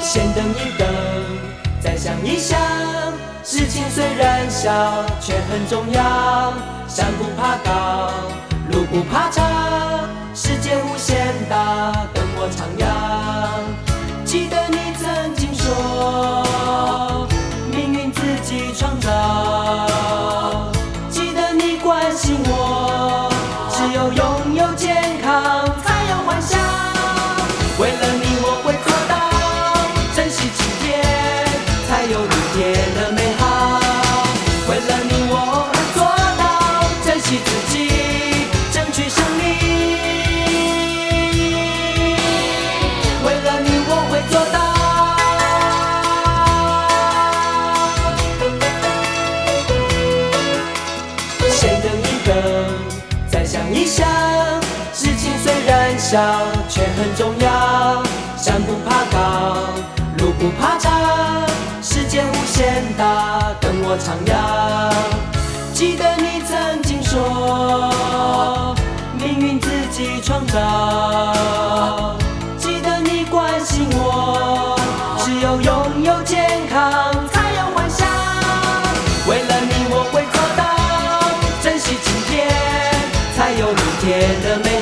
先等一等，再想一想，事情虽然小，却很重要。山不怕高，路不怕长，世界无限大，等我徜徉。记得你曾经说，命运自己创造。记得你关心我，只有拥有健康，才有幻想。为了你，我会做到，珍惜今天，才有明天的美好。为了你，我会做到，珍惜自己，争取胜利。为了你，我会做到。先等一等，再想一想，事情虽然小，却很重要。山不怕高，路不怕长，世界无限大，等我徜徉。记得你曾经说，命运自己创造。记得你关心我，只有拥有健康，才有幻想。为了你，我会做到，珍惜今天，才有明天的美